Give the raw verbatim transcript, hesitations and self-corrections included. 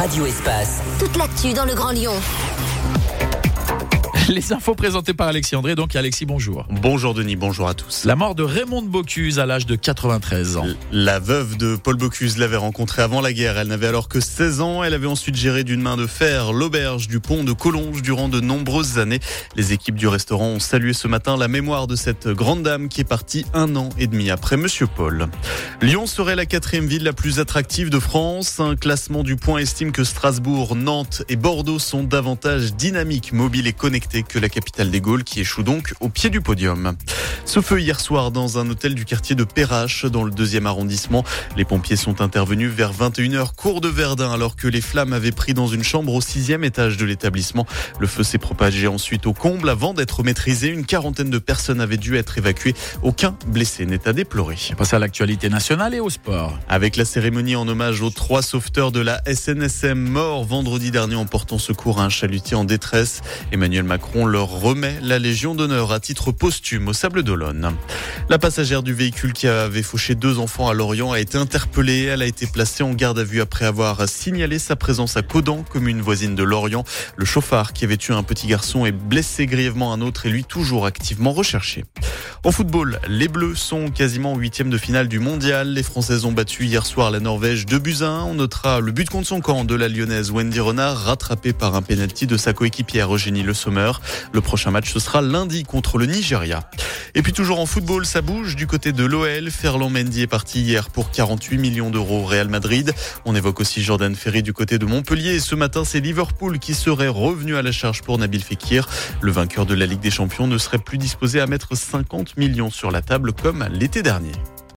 Radio Espace. Toute l'actu dans le Grand Lyon. Les infos présentées par Alexis André. Donc Alexis, bonjour. Bonjour Denis, bonjour à tous. La mort de Raymond Bocuse à l'âge de quatre-vingt-treize ans. La veuve de Paul Bocuse l'avait rencontré avant la guerre. Elle n'avait alors que seize ans. Elle avait ensuite géré d'une main de fer l'auberge du pont de Collonges durant de nombreuses années. Les équipes du restaurant ont salué ce matin la mémoire de cette grande dame qui est partie un an et demi après Monsieur Paul. Lyon serait la quatrième ville la plus attractive de France. Un classement du Point estime que Strasbourg, Nantes et Bordeaux sont davantage dynamiques, mobiles et connectés que la capitale des Gaules qui échoue donc au pied du podium. Ce feu hier soir dans un hôtel du quartier de Perrache dans le deuxième arrondissement. Les pompiers sont intervenus vers vingt et une heures cours de Verdun alors que les flammes avaient pris dans une chambre au sixième étage de l'établissement. Le feu s'est propagé ensuite au comble avant d'être maîtrisé. Une quarantaine de personnes avaient dû être évacuées. Aucun blessé n'est à déplorer. On passe à l'actualité nationale et au sport. Avec la cérémonie en hommage aux trois sauveteurs de la S N S M morts vendredi dernier en portant secours à un chalutier en détresse, Emmanuel Macron leur remet la Légion d'honneur à titre posthume au Sables-d'Olonne. La passagère du véhicule qui avait fauché deux enfants à Lorient a été interpellée. Elle a été placée en garde à vue après avoir signalé sa présence à Caudan, commune voisine de Lorient. Le chauffard qui avait tué un petit garçon et blessé grièvement un autre est lui toujours activement recherché. En football, les Bleus sont quasiment au huitième de finale du mondial. Les Françaises ont battu hier soir la Norvège deux buts à un. On notera le but contre son camp de la Lyonnaise Wendy Renard, rattrapée par un pénalty de sa coéquipière Eugénie Le Sommer. Le prochain match, ce sera lundi contre le Nigeria. Et puis toujours en football, ça bouge du côté de l'O L. Ferland Mendy est parti hier pour quarante-huit millions d'euros au Real Madrid. On évoque aussi Jordan Ferry du côté de Montpellier. Et ce matin, c'est Liverpool qui serait revenu à la charge pour Nabil Fekir. Le vainqueur de la Ligue des Champions ne serait plus disposé à mettre cinquante millions sur la table comme l'été dernier.